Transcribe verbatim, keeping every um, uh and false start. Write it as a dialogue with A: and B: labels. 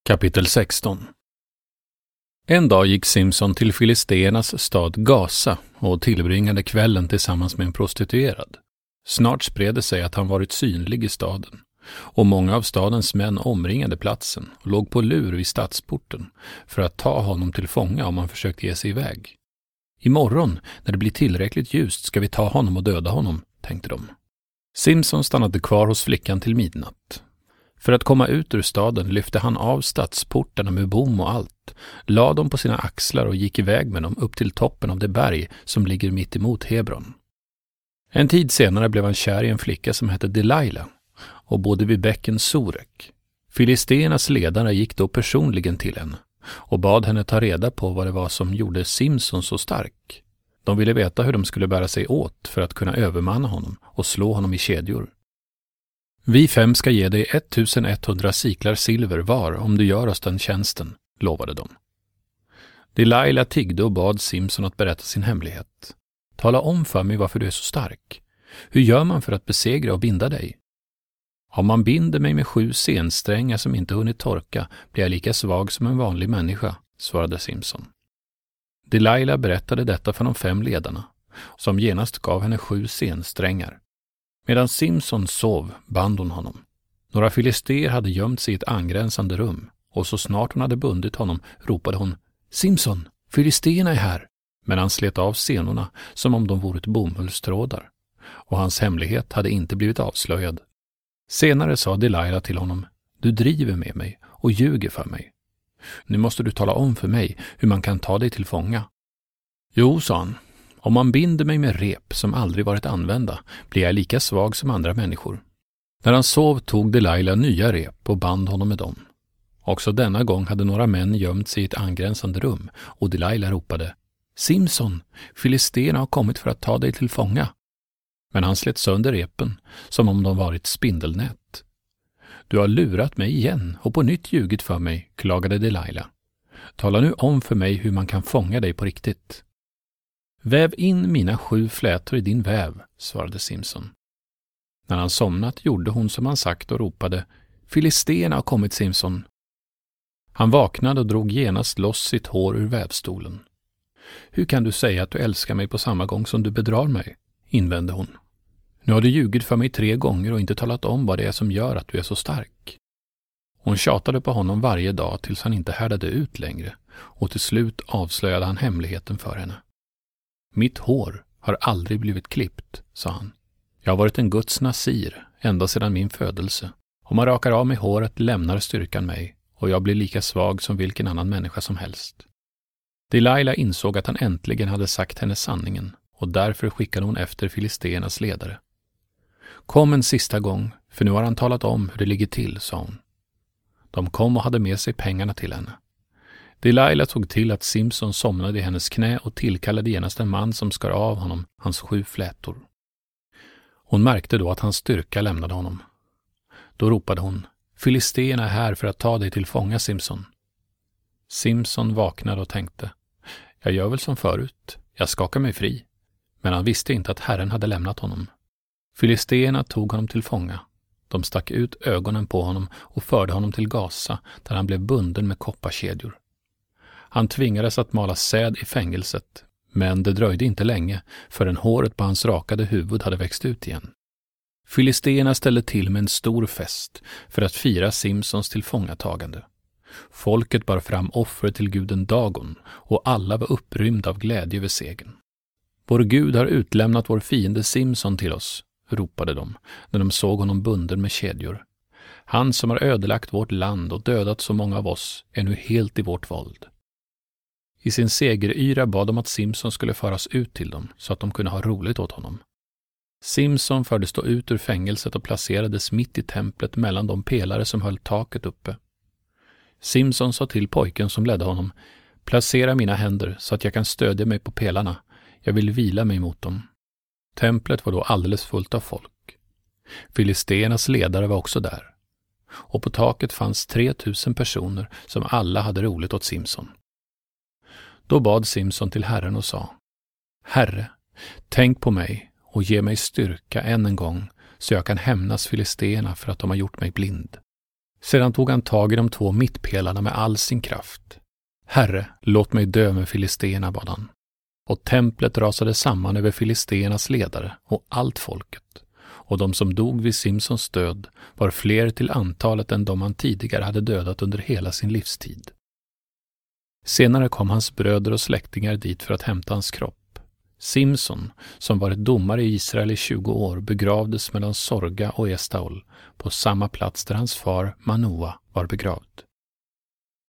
A: Kapitel sexton. En dag gick Simson till filisternas stad Gaza och tillbringade kvällen tillsammans med en prostituerad. Snart spred det sig att han varit synlig i staden, och många av stadens män omringade platsen och låg på lur vid stadsporten för att ta honom till fånga om han försökte ge sig iväg. Imorgon, när det blir tillräckligt ljust, ska vi ta honom och döda honom, tänkte de. Simson stannade kvar hos flickan till midnatt. För att komma ut ur staden lyfte han av stadsportarna med bom och allt, lade dem på sina axlar och gick iväg med dem upp till toppen av det berg som ligger mitt emot Hebron. En tid senare blev han kär i en flicka som hette Delilah och bodde vid bäcken Sorek. Filisternas ledare gick då personligen till henne och bad henne ta reda på vad det var som gjorde Simson så stark. De ville veta hur de skulle bära sig åt för att kunna övermanna honom och slå honom i kedjor. Vi fem ska ge dig ettusenetthundra siklar silver var om du gör oss den tjänsten, lovade de. Delilah tiggde och bad Simson att berätta sin hemlighet. Tala om för mig varför du är så stark. Hur gör man för att besegra och binda dig? Om man binder mig med sju sensträngar som inte hunnit torka blir jag lika svag som en vanlig människa, svarade Simson. Delilah berättade detta för de fem ledarna, som genast gav henne sju sensträngar. Medan Simson sov band hon honom. Några filister hade gömt sig i ett angränsande rum, och så snart hon hade bundit honom ropade hon: Simson, filisterna är här! Men han slet av senorna som om de vore ett bomullstrådar, och hans hemlighet hade inte blivit avslöjad. Senare sa Delilah till honom: Du driver med mig och ljuger för mig. Nu måste du tala om för mig hur man kan ta dig till fånga. Jo, sa han. Om man binder mig med rep som aldrig varit använda blir jag lika svag som andra människor. När han sov tog Delilah nya rep och band honom med dem. Också denna gång hade några män gömt sig i ett angränsande rum, och Delilah ropade: Simson, filisterna har kommit för att ta dig till fånga. Men han slet sönder repen som om de varit spindelnät. Du har lurat mig igen och på nytt ljugit för mig, klagade Delilah. Tala nu om för mig hur man kan fånga dig på riktigt. Väv in mina sju flätor i din väv, svarade Simson. När han somnat gjorde hon som han sagt och ropade: Filisterna har kommit, Simson. Han vaknade och drog genast loss sitt hår ur vävstolen. Hur kan du säga att du älskar mig på samma gång som du bedrar mig? Invände hon. Nu har du ljugit för mig tre gånger och inte talat om vad det är som gör att du är så stark. Hon tjatade på honom varje dag tills han inte härdade ut längre, och till slut avslöjade han hemligheten för henne. Mitt hår har aldrig blivit klippt, sa han. Jag har varit en Guds nasir ända sedan min födelse. Om man rakar av mig håret lämnar styrkan mig, och jag blir lika svag som vilken annan människa som helst. Delilah insåg att han äntligen hade sagt henne sanningen, och därför skickade hon efter filisternas ledare. Kom en sista gång, för nu har han talat om hur det ligger till, sa hon. De kom och hade med sig pengarna till henne. Delilah tog till att Simson somnade i hennes knä och tillkallade genast en man som skar av honom hans sju flätor. Hon märkte då att hans styrka lämnade honom. Då ropade hon: Filisterna är här för att ta dig till fånga, Simson. Simson vaknade och tänkte: Jag gör väl som förut, jag skakar mig fri. Men han visste inte att Herren hade lämnat honom. Filisterna tog honom till fånga. De stack ut ögonen på honom och förde honom till Gaza, där han blev bunden med kopparkedjor. Han tvingades att mala säd i fängelset, men det dröjde inte länge förrän håret på hans rakade huvud hade växt ut igen. Filisterna ställde till med en stor fest för att fira Simsons tillfångatagande. Folket bar fram offer till guden Dagon, och alla var upprymda av glädje över segern. Vår Gud har utlämnat vår fiende Simson till oss, ropade de när de såg honom bunden med kedjor. Han som har ödelagt vårt land och dödat så många av oss är nu helt i vårt våld. I sin segeryra bad de att Simson skulle föras ut till dem så att de kunde ha roligt åt honom. Simson fördes då ut ur fängelset och placerades mitt i templet mellan de pelare som höll taket uppe. Simson sa till pojken som ledde honom: Placera mina händer så att jag kan stödja mig på pelarna. Jag vill vila mig mot dem. Templet var då alldeles fullt av folk. Filisternas ledare var också där. Och på taket fanns tre tusen personer som alla hade roligt åt Simson. Då bad Simson till Herren och sa: Herre, tänk på mig och ge mig styrka än en gång så jag kan hämnas filisterna för att de har gjort mig blind. Sedan tog han tag i de två mittpelarna med all sin kraft. Herre, låt mig dö med filisterna, bad han. Och templet rasade samman över filisternas ledare och allt folket. Och de som dog vid Simsons död var fler till antalet än de han tidigare hade dödat under hela sin livstid. Senare kom hans bröder och släktingar dit för att hämta hans kropp. Simson, som varit domare i Israel i tjugo år, begravdes mellan Sorga och Estaol på samma plats där hans far Manoa var begravd.